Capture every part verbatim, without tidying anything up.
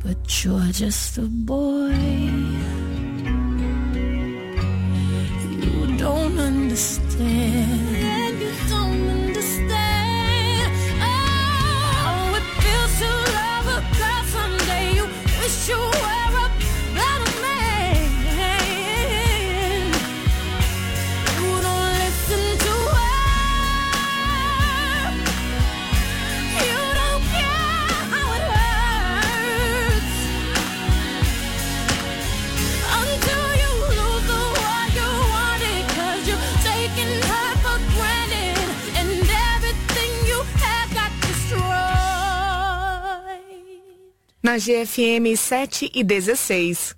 but you're just a boy. You don't understand. You don't understand. Oh, it feels to love a girl someday. You wish you were a better man. You don't listen to her. You don't care how it hurts until you lose the one you wanted, 'cause you're taking her for granted and everything you had got destroyed. Na G F M sete e dezesseis.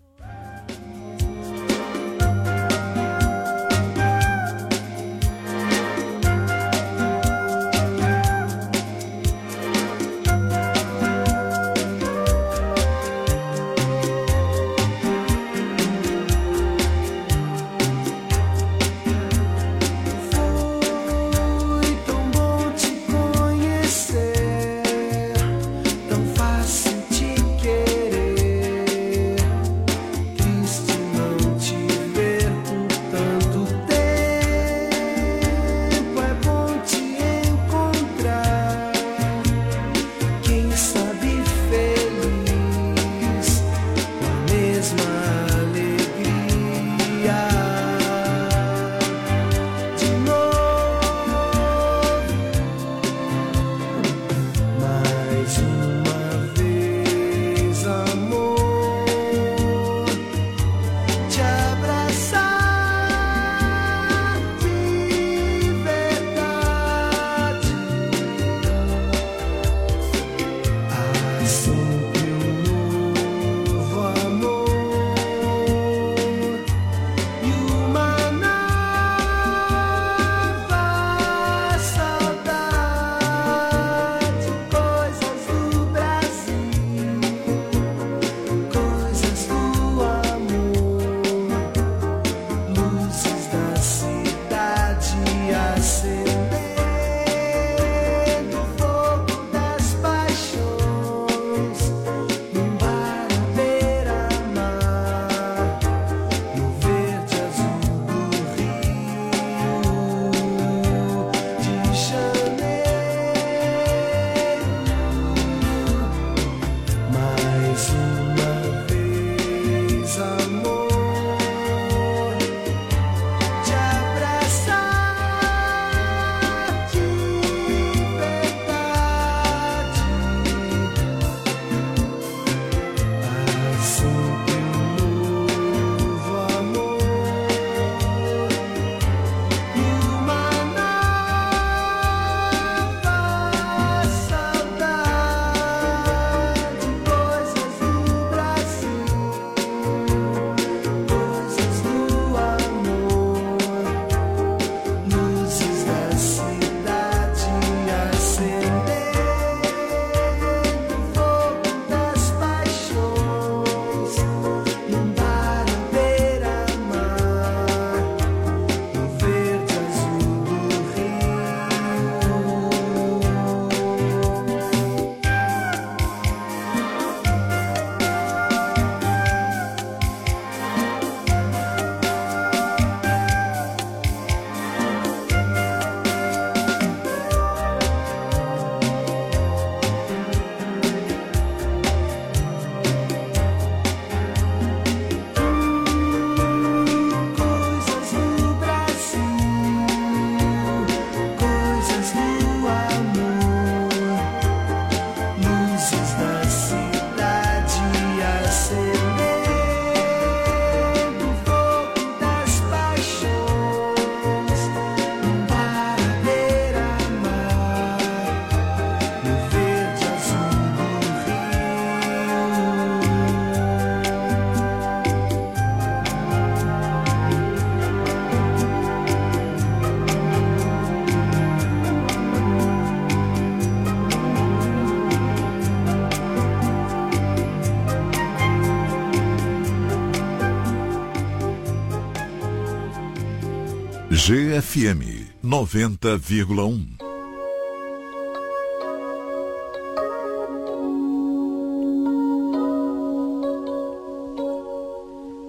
G F M noventa vírgula um.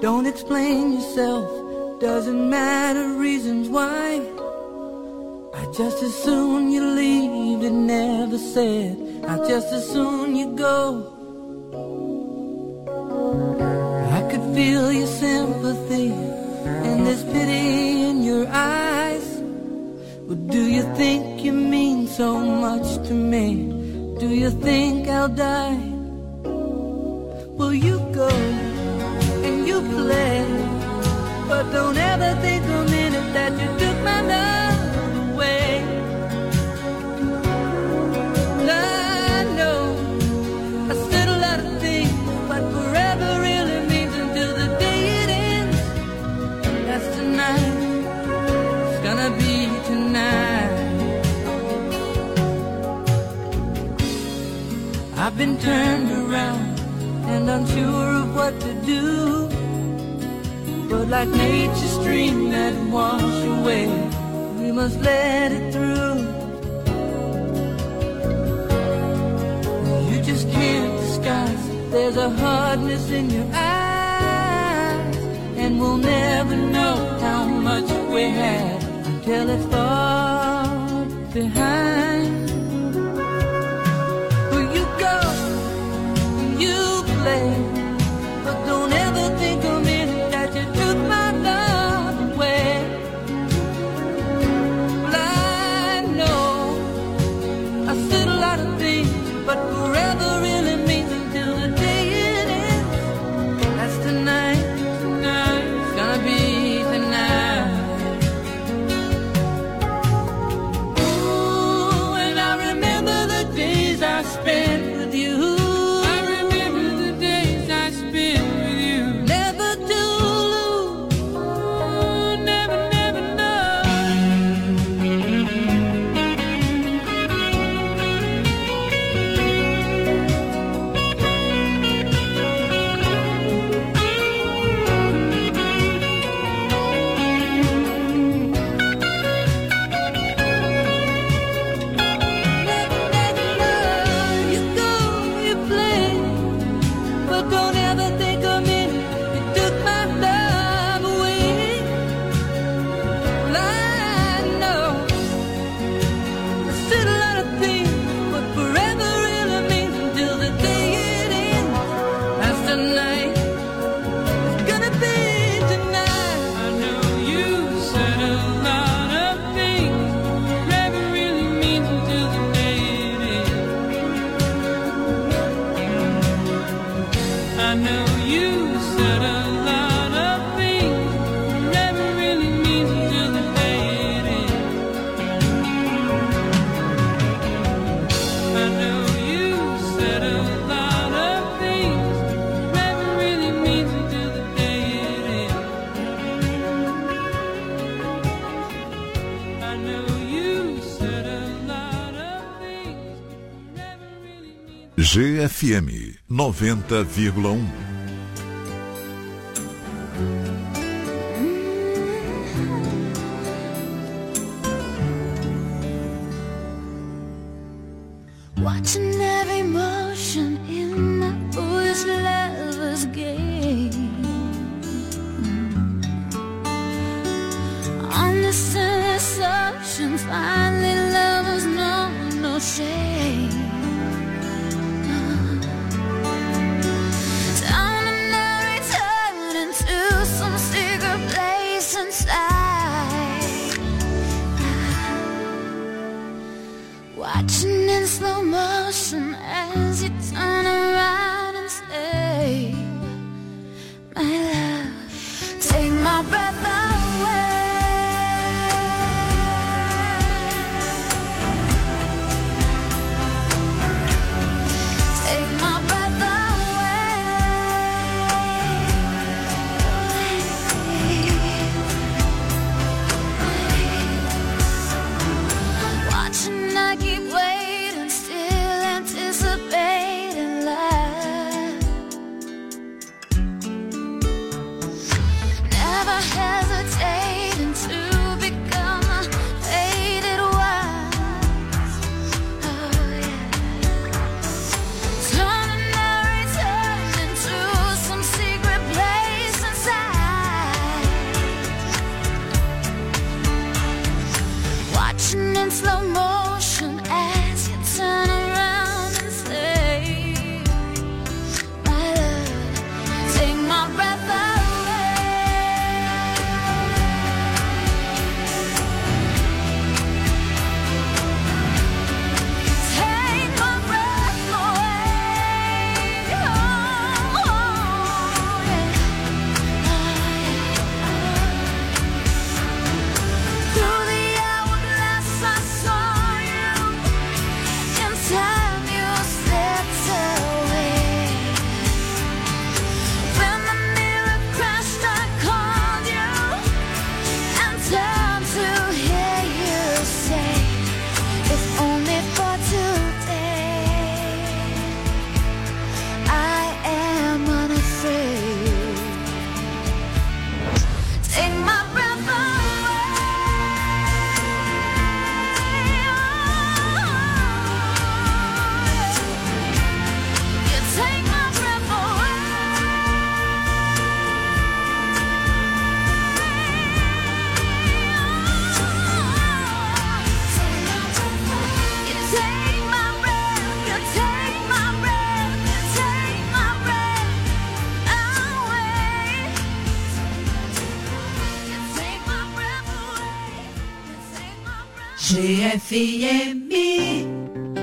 Don't explain yourself, doesn't matter reasons why. I just as soon you leave and never said. I just as soon you go. I could feel your sympathy and there's pity in your eyes. But do you think you mean so much to me? Do you think I'll die? Well, you go and you play, but don't ever think a minute that you took my love away. I know I said a lot of things, but forever really means until the day it ends. That's tonight, it's gonna be tonight. I've been turned around and unsure of what to do, but like nature's stream that wash away, we must let it through. You just can't disguise, there's a hardness in your eyes, and we'll never know how much we had until it's far behind. Well, you go, you play, but don't ever think of me that you took my love away. Well, I know I said a lot of things, but forever really means until the day it ends. That's tonight, tonight, it's gonna be tonight. Ooh, and I remember the days I spent with you. I remember the days I spent with you. Never to lose, ooh, never, never know. You go, you play, but don't ever think of me. You took my love away. Well, I know I said a lot of things, but forever really means until the day it ends. That's tonight, it's gonna be tonight. I know you said a lot of things, forever really means until the day it ends. I know you said a lot of things, forever really means until the day it ends. I know you said a lot of things, forever really means until the day it ends. I know you said a lot of things, forever really means. G F M noventa vírgula um. Watching every motion in my foolish lover's game. Understand assumption, finally lovers know no shame. Time to now return into some secret place inside. Watching in slow motion G F M.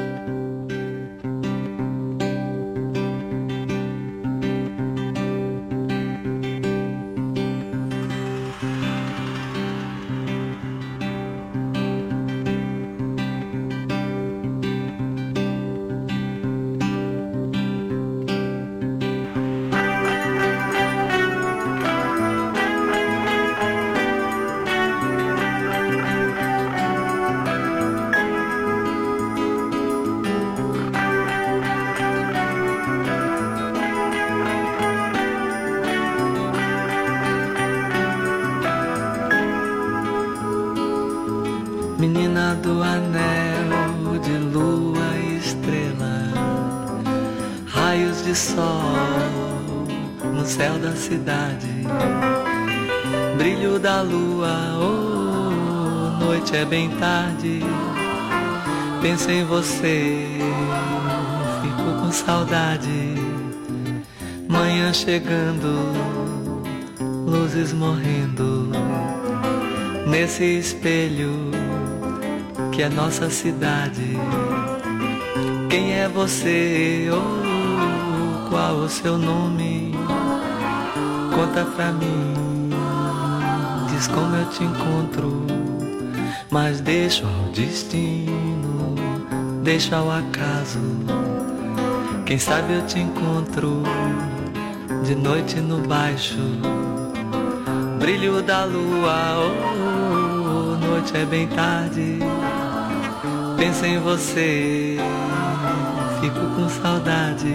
Menina do anel de lua e estrela, raios de sol no céu da cidade, brilho da lua, oh, noite é bem tarde. Penso em você, fico com saudade. Manhã chegando, luzes morrendo, nesse espelho que é nossa cidade. Quem é você? Oh, qual o seu nome? Conta pra mim, diz como eu te encontro. Mas deixo ao destino, deixo ao acaso. Quem sabe eu te encontro de noite no baixo, brilho da lua, oh, noite é bem tarde. Penso em você, fico com saudade.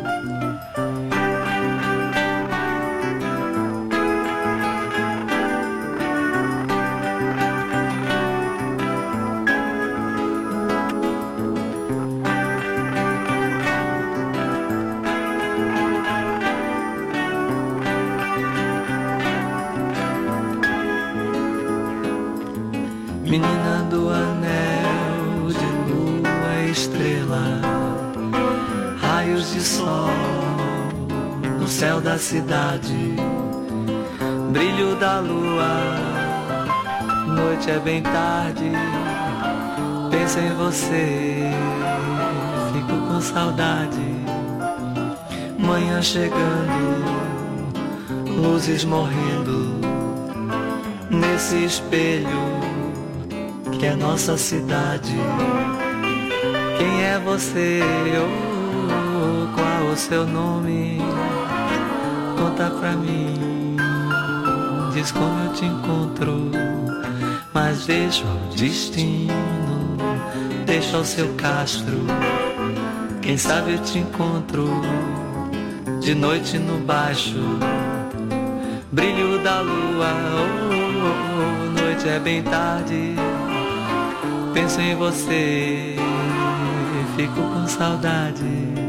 Menina do anel de lua e estrela, raios de sol no céu da cidade, brilho da lua, noite é bem tarde. Penso em você, fico com saudade. Manhã chegando, luzes morrendo, nesse espelho que é nossa cidade. Quem é você? Oh, qual o seu nome? Conta pra mim, diz como eu te encontro. Mas deixo ao destino, deixo ao seu castro. Quem sabe eu te encontro de noite no baixo, brilho da lua, oh, oh, noite é bem tarde. Penso em você, fico com saudade.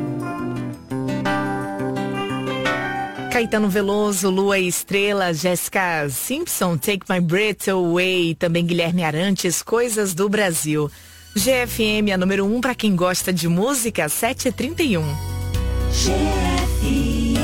Caetano Veloso, Lua e Estrela, Jessica Simpson, Take My Breath Away, também Guilherme Arantes, Coisas do Brasil. G F M, a número um para quem gosta de música, sete e trinta e um. G F M.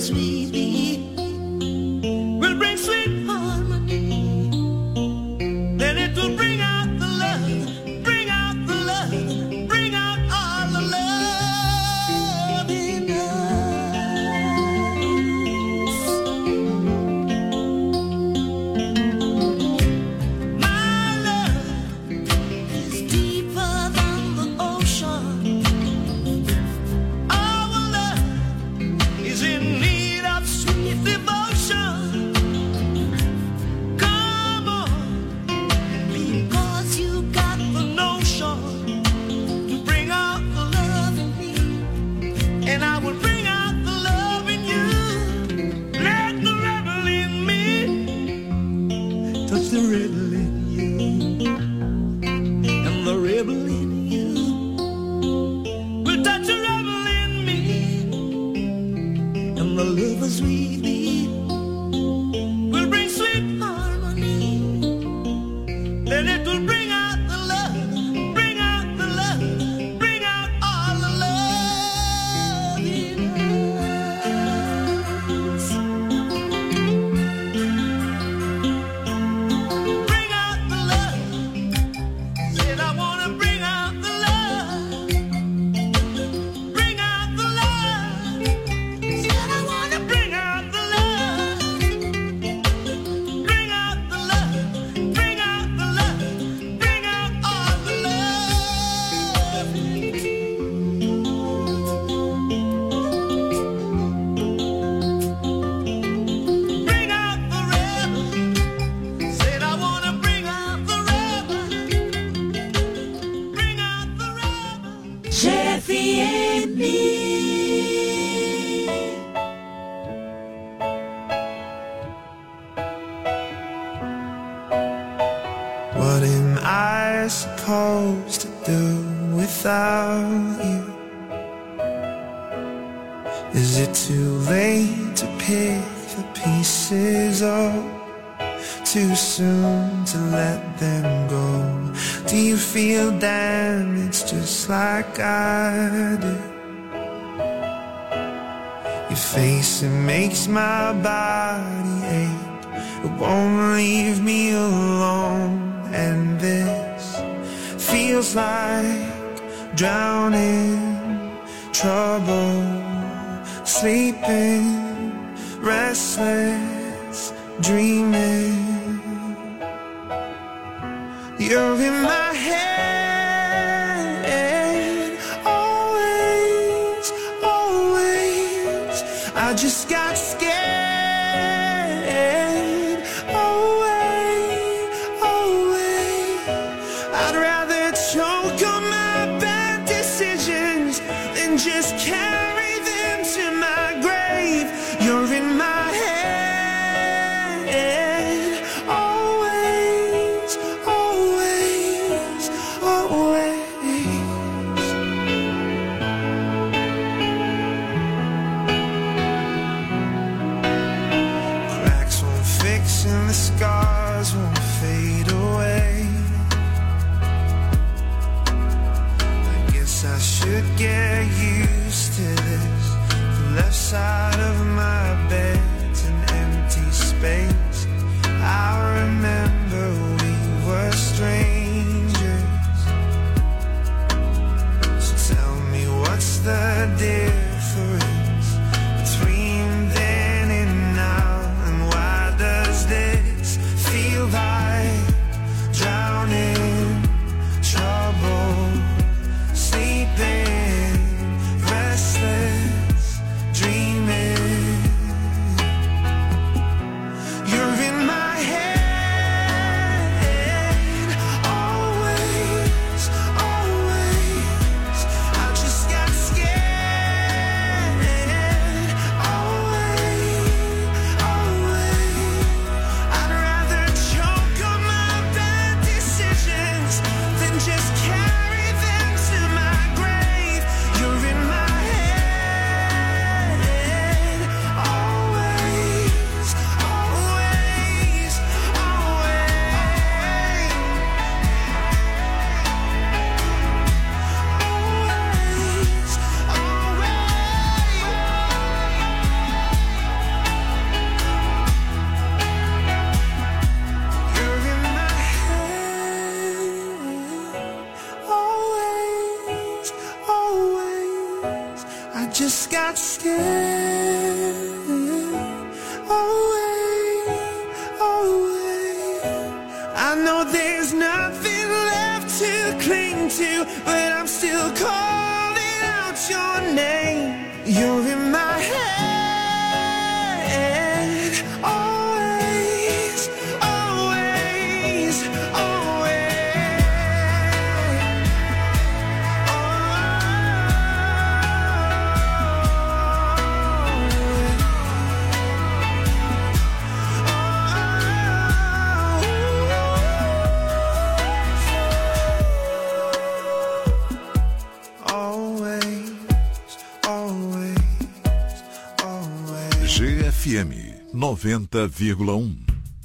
as we be will bring sweet harmony. Then it will bring out the love, bring out the love, bring out all the love in us. My love is deeper than the ocean. Our love is in need of sweet devotion. Come on, because you got the notion to bring out the love in me, and I will bring out the love in you. Let the rebel in me touch the rebel in you, and the rebel in you will touch the rebel in me, and the lovers we be will bring sweet harmony. Then it will bring out the love, bring out the love, bring out all the love in us. Bring out the love. Said I wanna bring out the love. Bring out the love. Said I wanna bring out the love. Bring out the love. Bring out the love. Bring out all the love. Bring out the rebel. Said I wanna bring out the rebel. Bring out the rebel. G F M. What am I supposed to do without you? Is it too late to pick the pieces up? Too soon to let them go? Do you feel damaged just like I do? Your face, it makes my body ache. It won't leave me alone. And this feels like drowning, trouble, sleeping, restless, dreaming. You're in my head, always, always. I just got scared, away, away. I'd rather choke on my bad decisions than just carry them to my grave. You're in my head, always, always, always. Cracks won't fix and the scars won't fade away. I guess I should get used to this. The left side of my bed's an empty space. I remember we were strangers. So tell me, what's the difference between then and now? And why does this feel like drowning, trouble, sleeping, restless, dreaming? You're in my head, always, always. I just got scared. just got scared. Away, away. I know there's nothing left to cling to, but I'm still calling out your name. You're in my head. Always, always, always. G F M noventa vírgula um.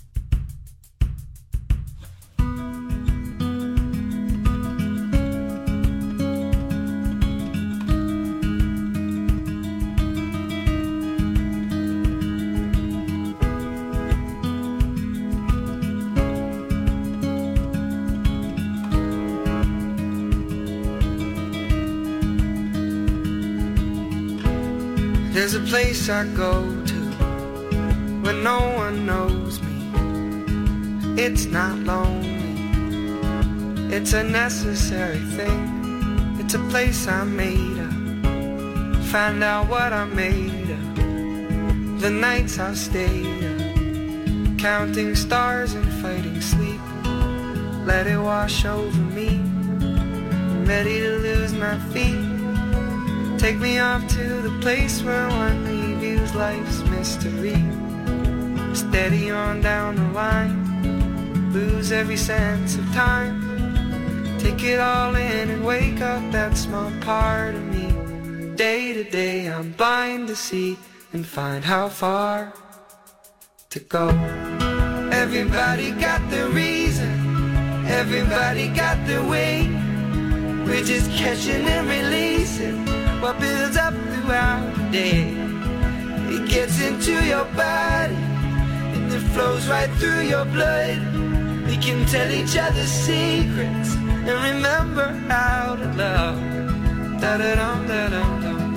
There's a place I go to when no one knows me. It's not lonely, it's a necessary thing. It's a place I made up, find out what I made of. The nights I've stayed up, counting stars and fighting sleep. Let it wash over me, I'm ready to lose my feet. Take me off to the place where one reviews life's mystery. Steady on down the line, lose every sense of time. Take it all in and wake up that small part of me. Day to day I'm blind to see and find how far to go. Everybody got their reason, everybody got their way. We're just catching and releasing what builds up throughout the day. It gets into your body and it flows right through your blood. We can tell each other secrets and remember how to love. Da-da-dum, da-dum, dum.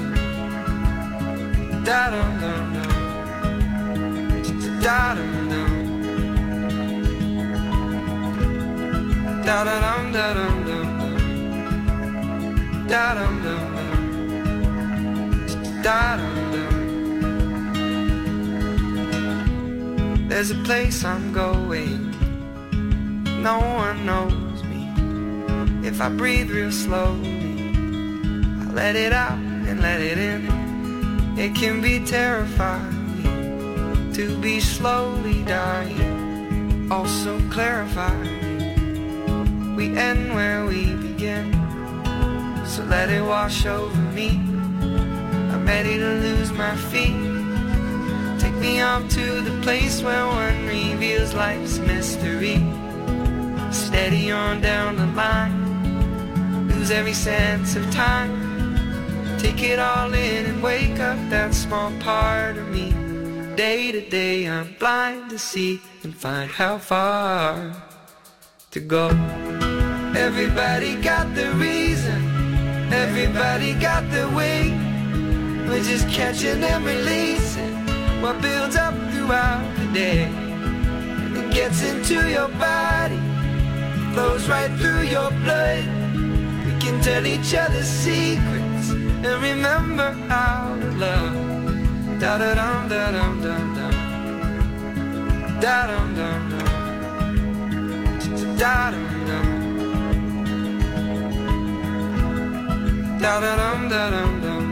Da-dum, dum, dum. Da-dum, dum. Da-da-dum, da-dum, dum. Da-dum, dum, dum. Da-dum-dum. There's a place I'm going, no one knows me. If I breathe real slowly, I let it out and let it in. It can be terrifying to be slowly dying, also clarifying. We end where we begin, so let it wash over me. I'm ready to lose my feet. Take me off to the place where one reveals life's mystery. Steady on down the line, lose every sense of time. Take it all in and wake up that small part of me. Day to day I'm blind to see and find how far to go. Everybody got the reason, everybody got the way. We're just catching and releasing what builds up throughout the day. And it gets into your body, flows right through your blood. We can tell each other secrets and remember how to love. Da-da-dum, da-dum, dum, dum. Da-dum, dum, dum. Da-dum, dum. Da-da-dum, da-dum, dum.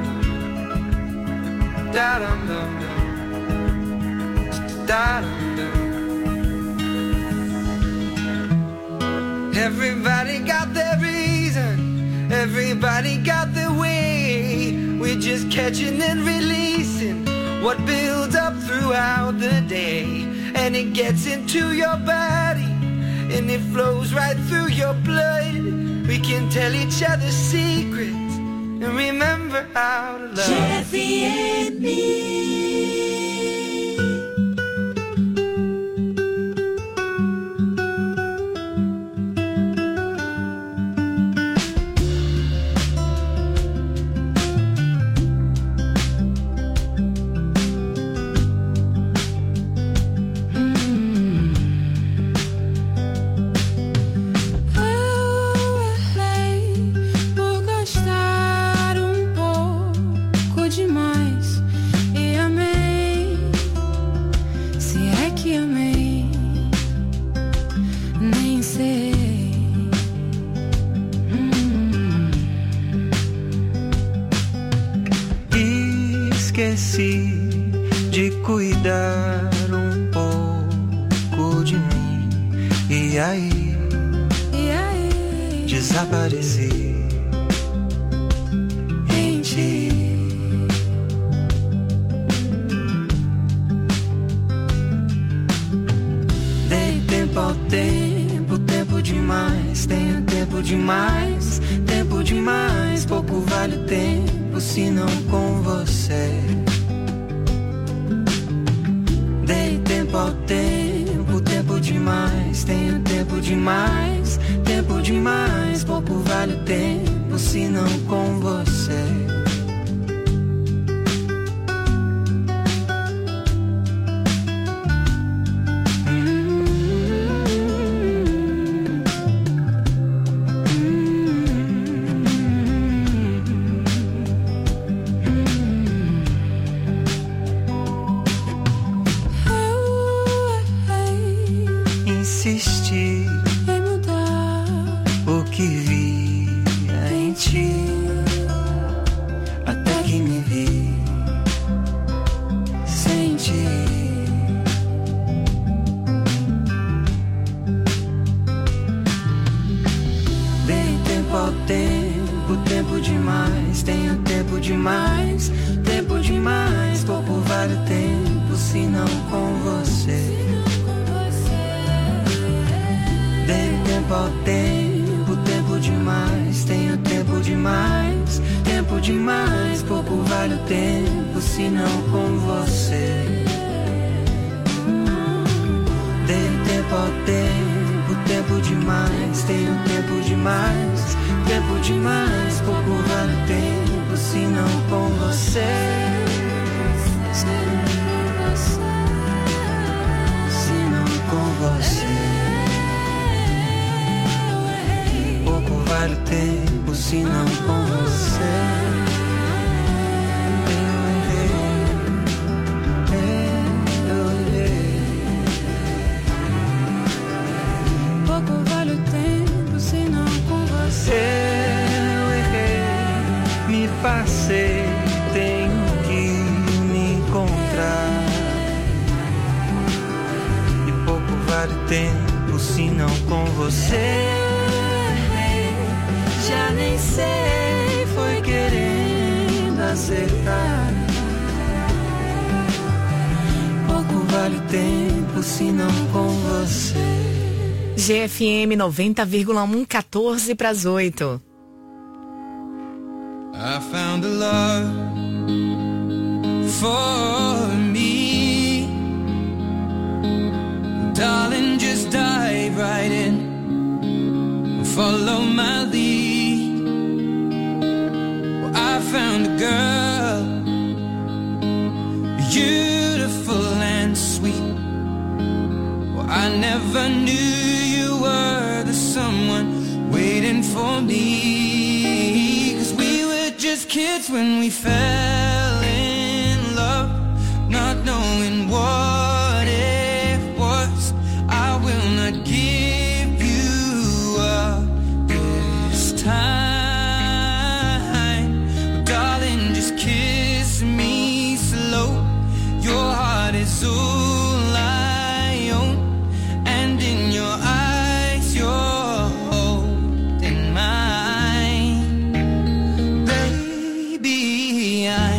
Da-dum-dum-dum, da-dum-dum. Everybody got their reason, everybody got their way. We're just catching and releasing what builds up throughout the day. And it gets into your body and it flows right through your blood. We can tell each other secrets and remember how to love. F M E. esqueci de cuidar um pouco de mim. E aí, E aí, desapareci em ti. Dei tempo ao tempo, tempo demais. Tenho tempo demais, tempo demais. Pouco vale o tempo se não com você. Dei tempo ao tempo, tempo demais. Tenho tempo demais, tempo demais. Pouco vale o tempo se não com você. Insisti em mudar o que via em ti, até que me vi sem ti. Dei tempo ao tempo, tempo demais. Tenho tempo demais, tempo demais. Pouco vale o tempo se não com você. Dei tempo ao tempo, tempo demais. Tenho tempo demais, tempo demais. Pouco vale o tempo se não com você. Dei tempo ao tempo, tempo demais. Tenho tempo demais, tempo demais. Pouco vale o tempo se não com você. Se não com você. Pouco vale o tempo se não com você. Eu errei, eu errei. pouco vale o tempo se não com você. Eu errei, me passei, tenho que me encontrar. E pouco vale o tempo se não com você. Já nem sei, foi querendo acertar. Pouco vale o tempo se não com você. G F M noventa vírgula um, quatorze para as oito. I found a love for me. Darling, just dive right in. Follow my lead. Well, I found a girl, beautiful and sweet. Well, I never knew you were the someone waiting for me. 'Cause we were just kids when we fell in love, not knowing what it was. I will not give you up this time. But darling, just kiss me slow. Your heart is all I own, and in your eyes you're holding mine. Baby, I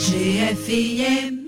G F M.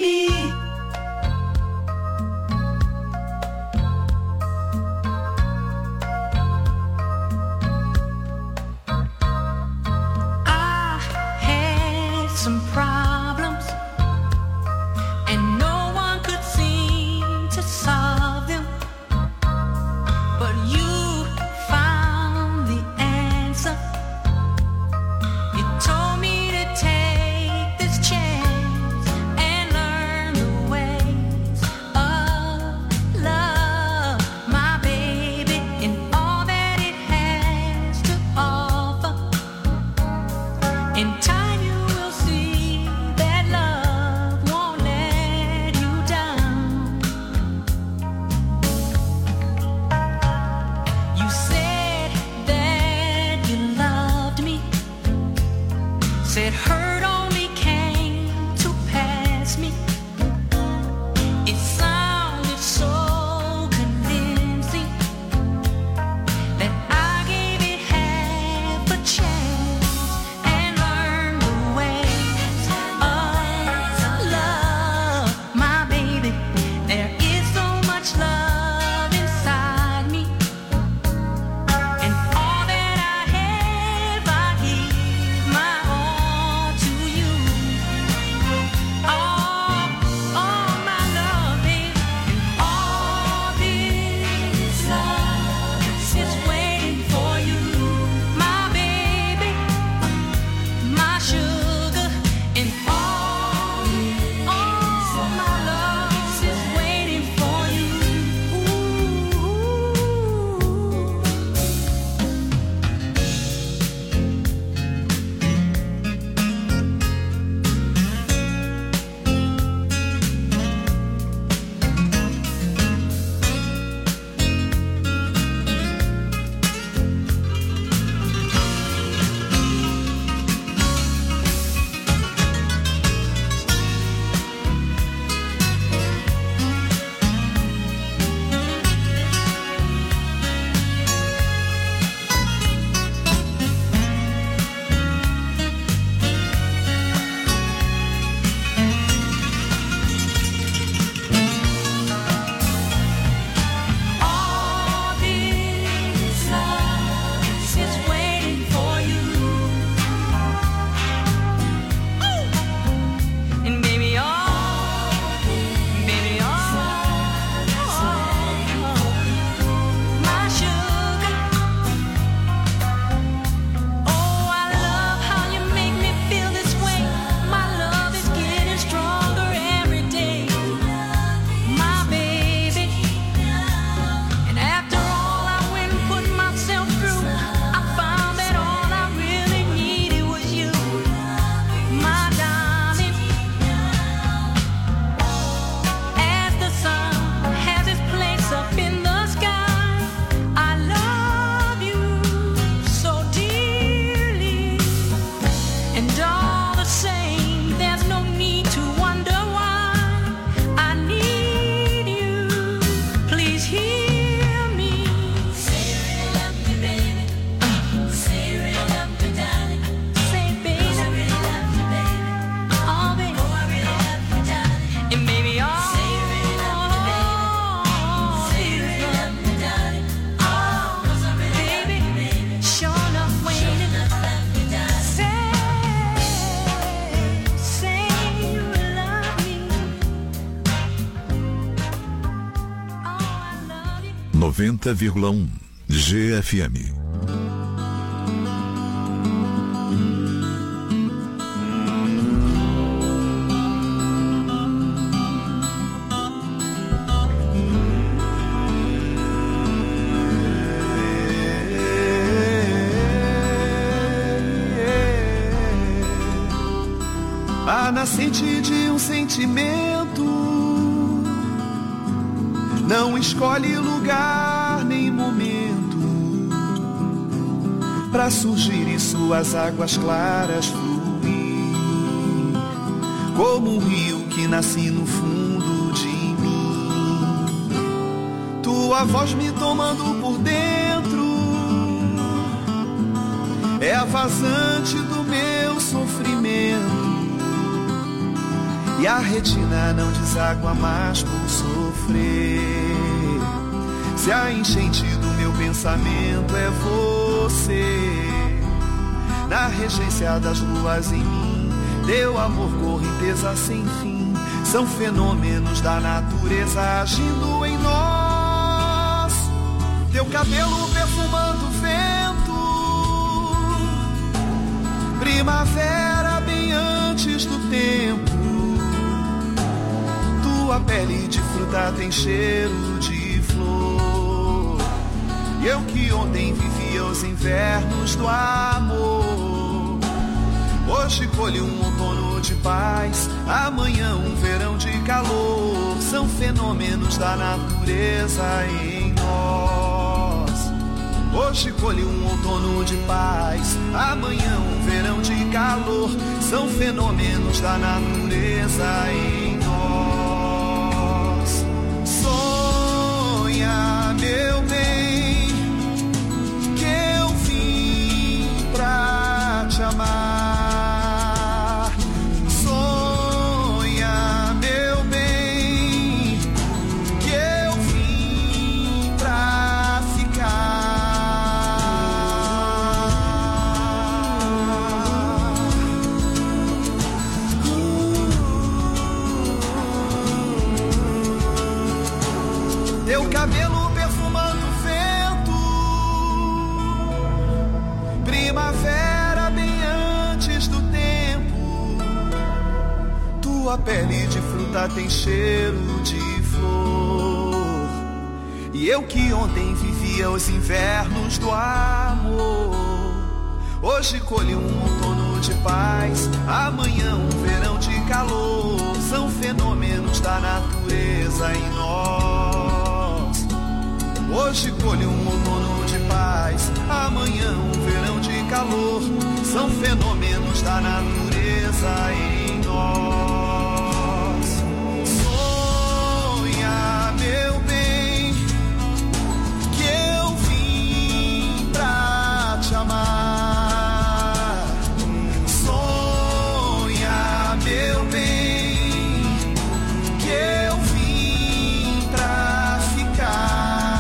Some problems, and no one could seem to solve them, but you found the answer. You told me to take this chance and learn the ways of love, my baby, and all that it has to offer. In time you said hurt only came to pass me. It sounded so convincing that I gave it half a chance and learned the ways of love, my baby. There is so much love inside me, and all that I have I give my all to you. All, all my love, baby, and all this love is waiting for you, my baby, my sugar, and all, all my love is waiting for you. Ooh. All this love is waiting for you. And baby, all, baby, all, my sugar. Oh, I love how you make me feel this way. My love is getting stronger every day, my baby. And after all I went and put myself through, I found that all I really needed was you, my darling. As the sun has its place up in the sky, I love you so dearly. And all the same, there's no need to wonder why I need you. Please hear me. Say you really love me, baby. Say you really love me, darling. Say, baby, I really love you, baby. Oh, baby, oh, I really love you, darling. And baby, oh, say you really love me, baby. Say you really love me, darling. Oh, 'cause I really love you, baby. Sure enough, waiting. Say, say you love me. Oh, I love you. noventa vírgula um G F M. A nascente de um sentimento não escolhe lugar nem momento pra surgir em suas águas claras fluir, como um rio que nasce no fundo de mim. Tua voz me tomando por dentro é a vazante do meu sofrimento. e a retina não deságua mais por sofrer. Se a enchente do meu pensamento é você, na regência das luas em mim, teu amor, correnteza sem fim, são fenômenos da natureza agindo em nós. Teu cabelo perfumando o vento, primavera bem antes do tempo. Tua pele de fruta tem cheiro de flor, e eu que ontem vivia os invernos do amor, hoje colho um outono de paz, amanhã um verão de calor. São fenômenos da natureza em nós. Hoje colho um outono de paz, amanhã um verão de calor. São fenômenos da natureza em nós. Sonha, meu bem, que eu vim pra te amar. Sonha, meu bem, que eu vim pra ficar. Teu cabelo perfumando o vento, primavera bem antes do tempo. Tua pele de fruta tem cheiro de flor, e eu que ontem vivia os invernos do amor, hoje colho um outono de paz, amanhã um verão de calor. São fenômenos da natureza em nós. Hoje colho um outono de paz, amanhã um verão de calor. São fenômenos da natureza em nós. Sonha, meu bem, que eu vim pra te amar. Sonha, meu bem, que eu vim pra ficar.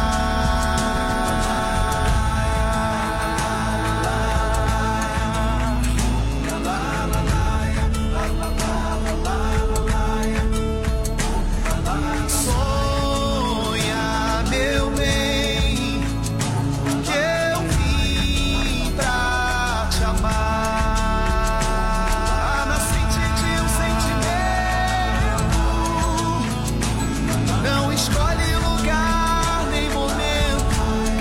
Sonha, meu bem, que eu vim pra te amar. Nascente de um sentimento, não escolhe lugar nem momento.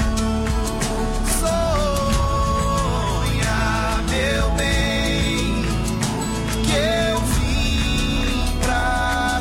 Sonha, meu bem, que eu vim pra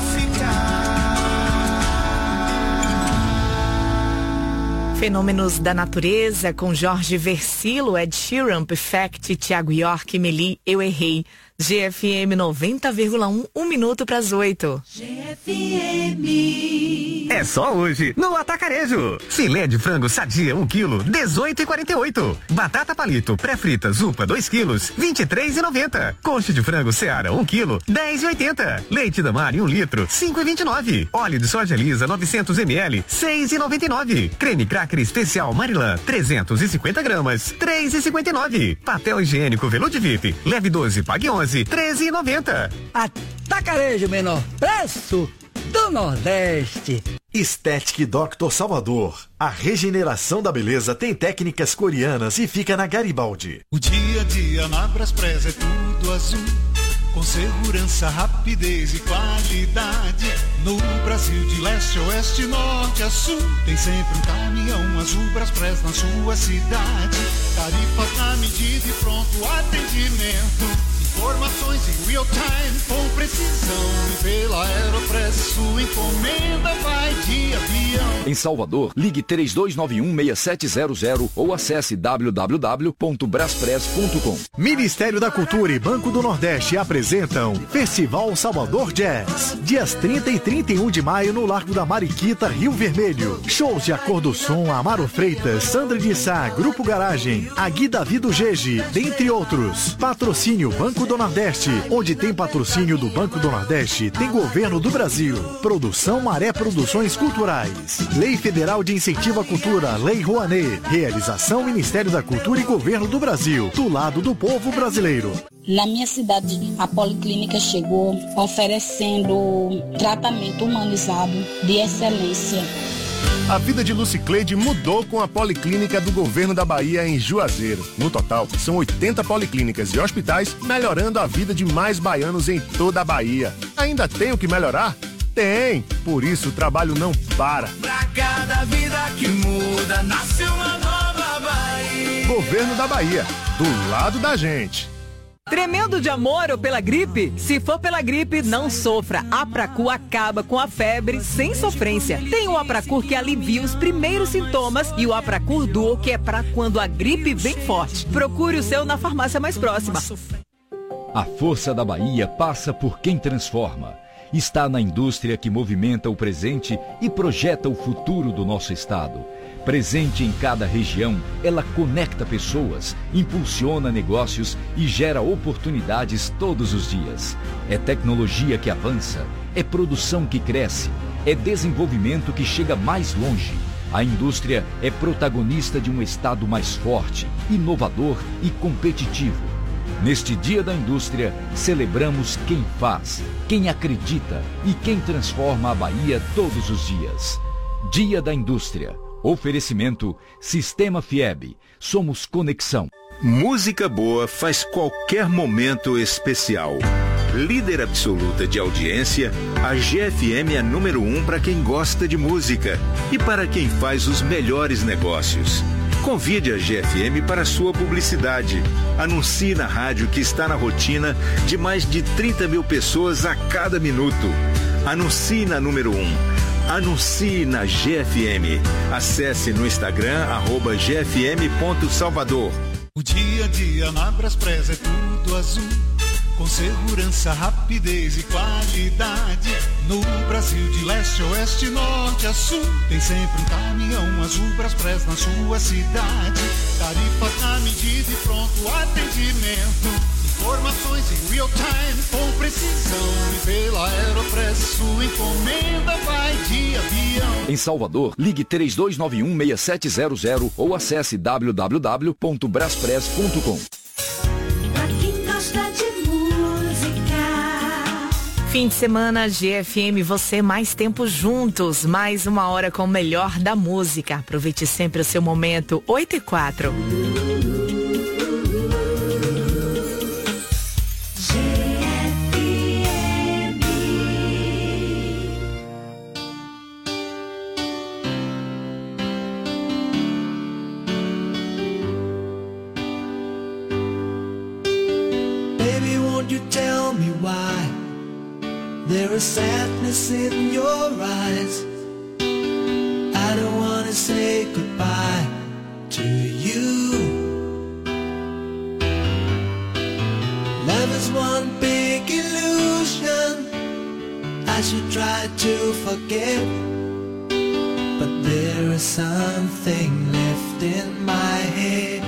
ficar. Fenômenos da natureza com Jorge Versilo, Ed Sheeran, Perfect, Thiago York, Meli, Eu Errei. G F M noventa vírgula um, um minuto para as oito. G F M. É só hoje, no Atacarejo. Filé de frango sadia, um quilo, dezoito e quarenta e oito. Batata palito, pré-frita, zupa, dois quilos, vinte e três e noventa. Coxa de frango Seara, um quilo, dez e oitenta. Leite da Mari, um litro, cinco e vinte e nove. Óleo de soja lisa, novecentos mililitros, seis e noventa e nove. Creme cracker especial Marilã, trezentos e cinquenta gramas, três e cinquenta e nove. Papel higiênico Velude V I P, leve doze, pague onze, treze e noventa. Atacarejo, menor preço do Nordeste. Estética doutor Salvador. A regeneração da beleza tem técnicas coreanas e fica na Garibaldi. O dia a dia na Braspress é tudo azul, com segurança, rapidez e qualidade. No Brasil de leste a oeste, norte a sul, tem sempre um caminhão azul Braspress na sua cidade. Tarifas na medida e pronto atendimento. Informações em real time, com precisão e pela pela Aeropress, sua encomenda vai de avião. Em Salvador, ligue três dois nove um, seis sete zero zero ou acesse w w w ponto braspress ponto com. Ministério da Cultura e Banco do Nordeste apresentam Festival Salvador Jazz. Dias trinta e trinta e um de maio no Largo da Mariquita, Rio Vermelho. Shows de Acordo Som, Amaro Freitas, Sandra de Sá, Grupo Garagem, Agui Davi do Gege, dentre outros. Patrocínio Banco do Nordeste. Onde tem patrocínio do Banco do Nordeste, tem Governo do Brasil. Produção Maré Produções Culturais. Lei Federal de Incentivo à Cultura, Lei Rouanet. Realização Ministério da Cultura e Governo do Brasil. Do lado do povo brasileiro. Na minha cidade, a Policlínica chegou oferecendo tratamento humanizado de excelência. A vida de Lucicleide mudou com a Policlínica do Governo da Bahia em Juazeiro. No total, são oitenta policlínicas e hospitais melhorando a vida de mais baianos em toda a Bahia. Ainda tem o que melhorar? Tem! Por isso o trabalho não para. Pra cada vida que muda, nasce uma nova Bahia. Governo da Bahia, do lado da gente. Tremendo de amor ou pela gripe? Se for pela gripe, não sofra. Apracu acaba com a febre sem sofrência. Tem o Apracur que alivia os primeiros sintomas e o Apracur Duo, que é para quando a gripe vem forte. Procure o seu na farmácia mais próxima. A força da Bahia passa por quem transforma. Está na indústria que movimenta o presente e projeta o futuro do nosso estado. Presente em cada região, ela conecta pessoas, impulsiona negócios e gera oportunidades todos os dias. É tecnologia que avança, é produção que cresce, é desenvolvimento que chega mais longe. A indústria é protagonista de um estado mais forte, inovador e competitivo. Neste Dia da Indústria, celebramos quem faz, quem acredita e quem transforma a Bahia todos os dias. Dia da Indústria. Oferecimento Sistema Fieb. Somos conexão. Música boa faz qualquer momento especial. Líder absoluta de audiência, a G F M é número um para quem gosta de música e para quem faz os melhores negócios. Convide a G F M para sua publicidade. Anuncie na rádio que está na rotina de mais de trinta mil pessoas a cada minuto. Anuncie na número um. Anuncie na G F M. Acesse no Instagram, arroba G F M ponto Salvador. O dia a dia na Braspress é tudo azul, com segurança, rapidez e qualidade. No Brasil de leste a oeste, norte a sul, tem sempre um caminhão azul Braspress na sua cidade. Tarifas na medida e pronto atendimento. Informações em real time com precisão. E pela Aeropress sua encomenda vai de avião. Em Salvador, ligue três dois nove um, seis sete zero zero ou acesse w w w ponto braspress ponto com. Pra quem gosta de música. Fim de semana, G F M, você mais tempo juntos. Mais uma hora com o melhor da música. Aproveite sempre o seu momento. oito e quatro. There is sadness in your eyes. I don't wanna say goodbye to you. Love is one big illusion. I should try to forget, but there is something left in my head.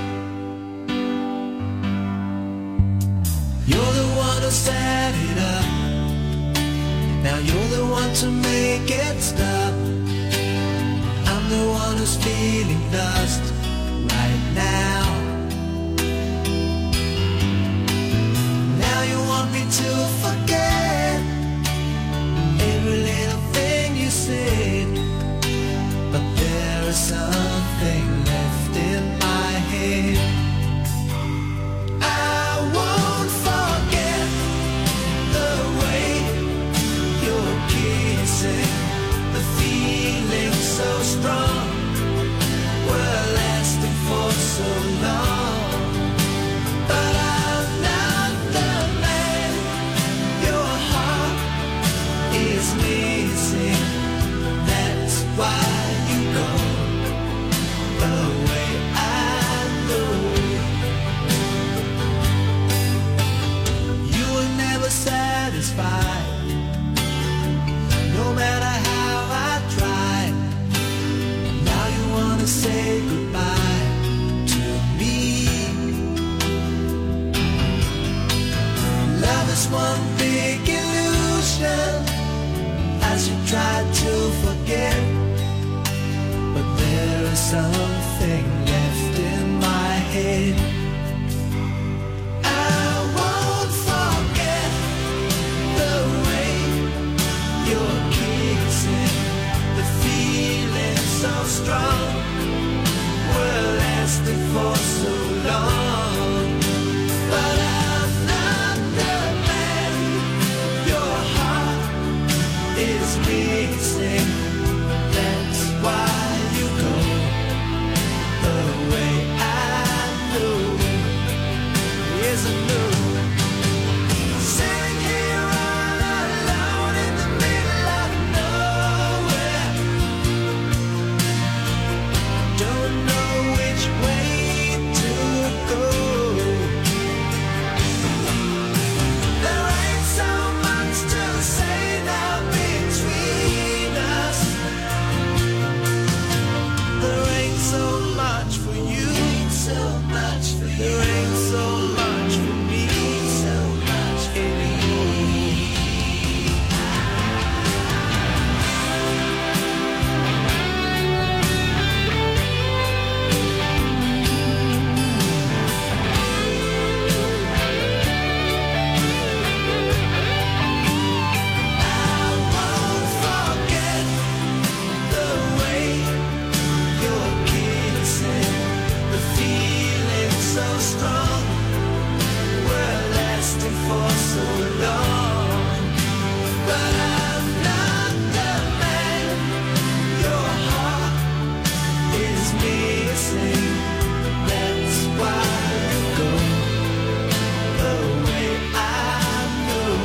You're the one who set it up. Now you're the one to make it stop. I'm the one who's feeling lost right now. Now you want me to forget every little thing you said, but there is something left in my head. I won't forget the way you're kissing, the feeling so strong, we're lasting for so long. But I'm not the man you're is missing. That's why you go the way I go. You were never satisfied, no matter how I tried. Now you wanna say goodbye to me. Love is one big illusion, as you try to forget, but there is something left in my head. I won't forget the way you're kissing, the feeling so strong, we're lasting for so long. But I'm not the man your heart is missing. That's why you go the way I know. Yes, I know. Sitting here all alone in the middle of nowhere, don't know which way to go. There ain't so much to say now between us. There ain't so much for you. So much for you. There ain't so much for me. So much for me. I won't forget the way you're kissing, the feeling so strong, we're lasting for so long. But I'm not the man your heart is missing. That's why you go the way I know.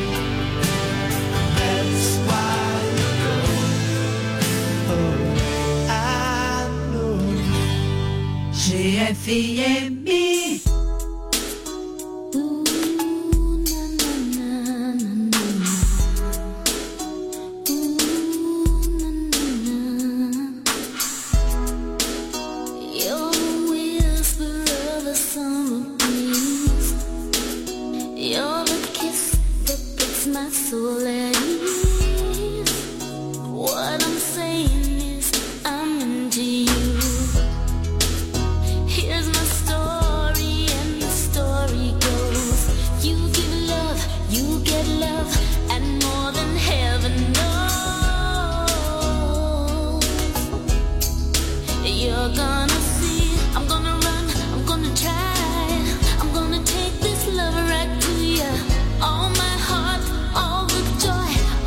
That's why you go the way I know. G F M. You're the whisper of the summer breeze. You're the kiss that puts my soul at ease. What I'm saying is I'm into you. Here's my story and the story goes. You give love, you get love, and more than heaven knows. You're gonna see, I'm gonna run, I'm gonna try, I'm gonna take this love right to you. All my heart, all the joy,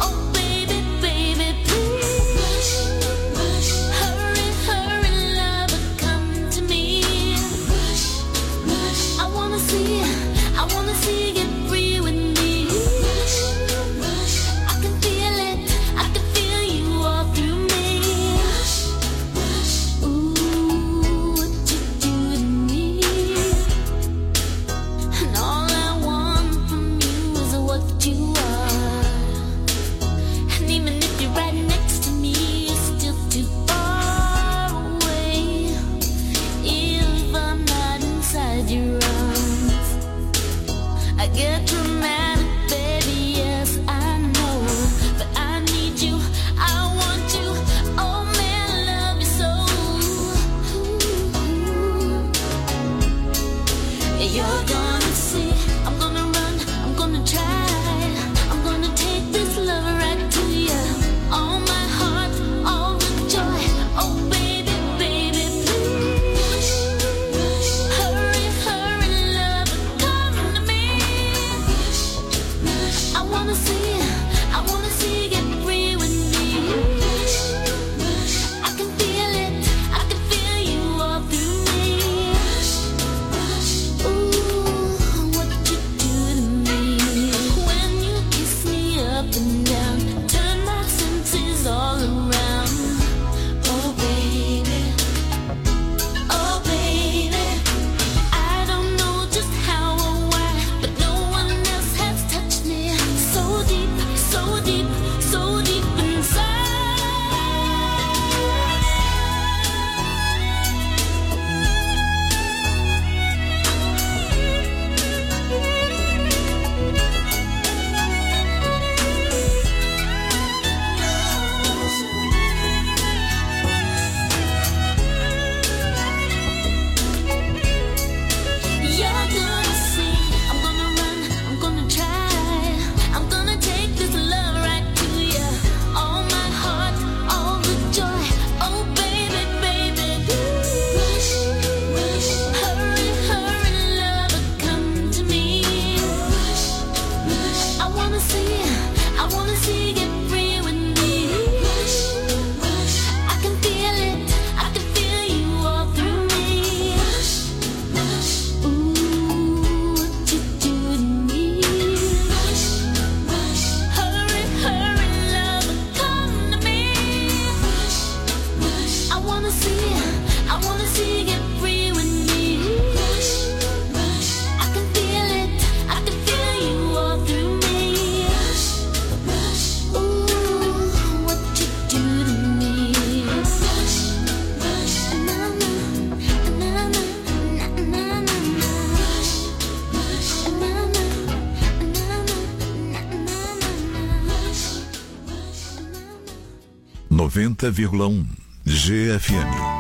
noventa vírgula um G F M.